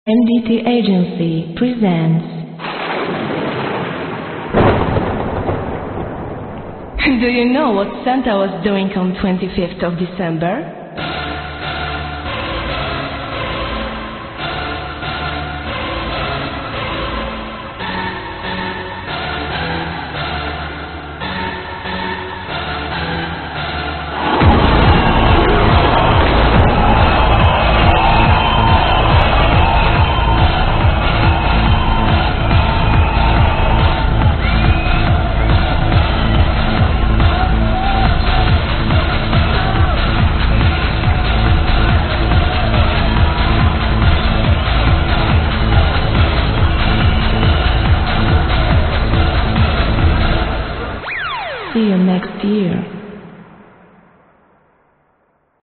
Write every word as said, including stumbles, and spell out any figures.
N D T Agency presents. Do you know what Santa was doing on twenty-fifth of December?